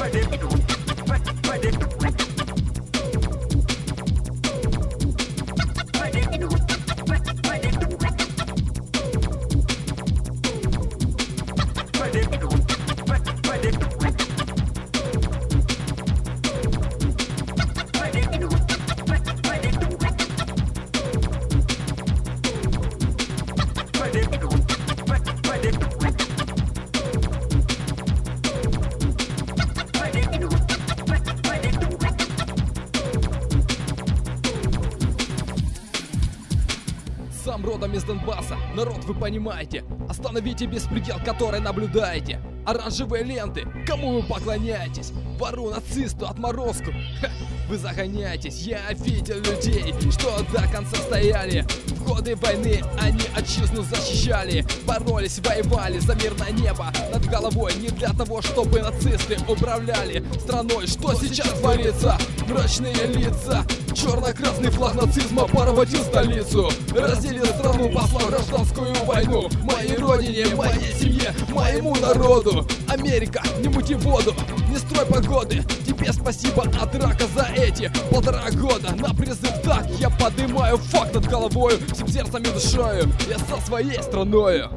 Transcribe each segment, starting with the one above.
Сам родом из Донбасса, народ, вы понимаете. Остановите беспредел, который наблюдаете. Оранжевые ленты, кому вы поклоняетесь? Вору, нацисту, отморозку. Ха, вы загоняетесь, я видел людей, что до конца стояли. В годы войны они отчизну защищали. Боролись, воевали за мирное небо над головой. Не для того, чтобы нацисты управляли страной. Что сейчас творится? Мрачные лица. Черно-красный флаг нацизма порватил столицу. Разделил страну, послал гражданскую войну. Моей родине, моей семье, моему народу. Америка, не мути воду, не строй погоды. Тебе спасибо от рака за эти 1,5 года. На призыв так я поднимаю факт над головою. Всем сердцем и душою, я со своей страною.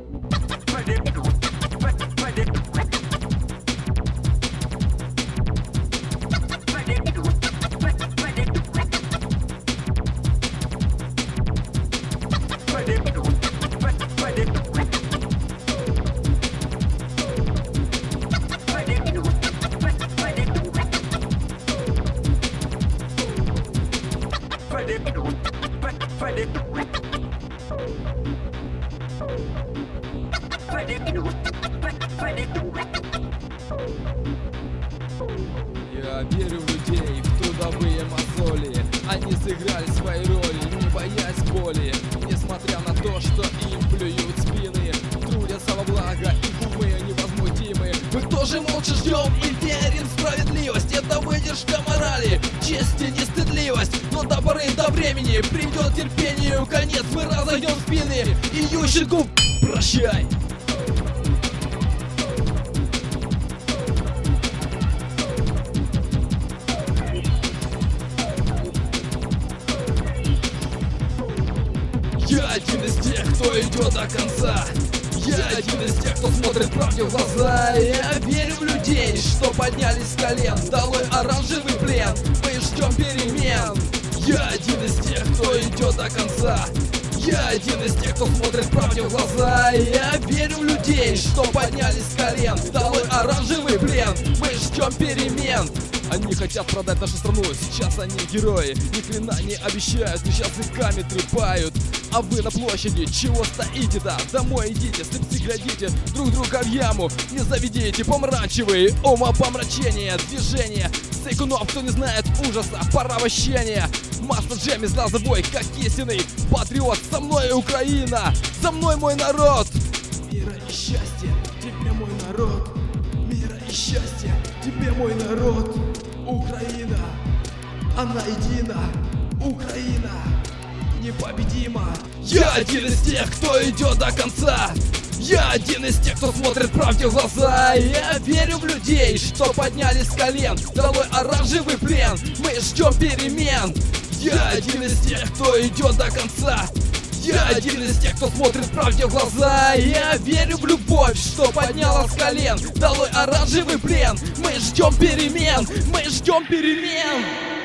Я верю в людей, в трудовые мозоли. Они сыграли свои роли, не боясь боли. Несмотря на то, что им плюют спины, трудятся во благо, их умы невозмутимы. Мы тоже молча ждем и верим в справедливость. Это выдержка морали, честь и нестыдливость. Но до поры до времени придет терпению конец. Мы разойдем спины и Ющенку прощай. Я один из тех, кто идет до конца. Я один из тех, кто смотрит правде в глаза. Я верю в людей, что поднялись с колен. Долой оранжевый плен, мы ждем перемен. Я один из тех, кто идет до конца. Я один из тех, кто смотрит правде в глаза. Я верю в людей, что поднялись с колен. Долой оранжевый плен, мы ждем перемен. Они хотят продать нашу страну, сейчас они герои. Ни хрена не обещают, сейчас языками трепают. А вы на площади, чего стоите-то? Домой идите, слепцы глядите друг друга в яму. Не заведите помрачивые умопомрачения. Движения стейкунов, кто не знает ужаса порабощения. Масло Джемми знал за бой, как истинный патриот. Со мной Украина, за мной мой народ. Мира и счастья тебе, мой народ. Мира и счастья тебе, мой народ. Украина, она едина. Украина непобедима. Я один из тех, кто идет до конца. Я один из тех, кто смотрит правде в глаза. Я верю в людей, что поднялись с колен. Долой оранжевый плен, мы ждем перемен. Я один из тех, кто идет до конца. Я один из тех, кто смотрит правде в глаза. Я верю в любовь, что подняла с колен. Долой оранжевый плен, мы ждем перемен. Мы ждем перемен.